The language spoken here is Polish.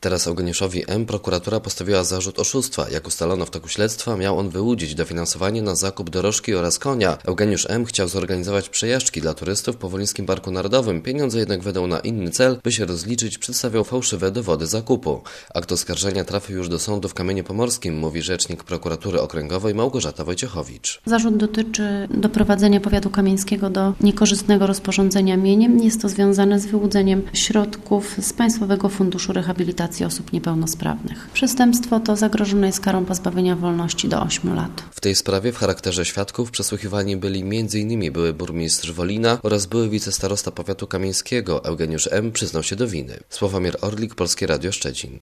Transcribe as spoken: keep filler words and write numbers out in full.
Teraz Eugeniuszowi M. prokuratura postawiła zarzut oszustwa. Jak ustalono w toku śledztwa, miał on wyłudzić dofinansowanie na zakup dorożki oraz konia. Eugeniusz M. chciał zorganizować przejażdżki dla turystów po Wolińskim Parku Narodowym, pieniądze jednak wydał na inny cel, by się rozliczyć, przedstawiał fałszywe dowody zakupu. Akt oskarżenia trafił już do sądu w Kamieniu Pomorskim, mówi rzecznik prokuratury okręgowej Małgorzata Wojciechowicz. Zarzut dotyczy doprowadzenia powiatu kamieńskiego do niekorzystnego rozporządzenia mieniem. Jest to związane z wyłudzeniem środków z Państwowego Funduszu Rehabilitacji Osób Niepełnosprawnych. Przestępstwo to zagrożone jest karą pozbawienia wolności do ośmiu lat. W tej sprawie w charakterze świadków przesłuchiwani byli m in były burmistrz Wolina oraz były wicestarosta powiatu kamieńskiego. Eugeniusz M. przyznał się do winy. Sławomir Orlik, Polskie Radio Szczecin.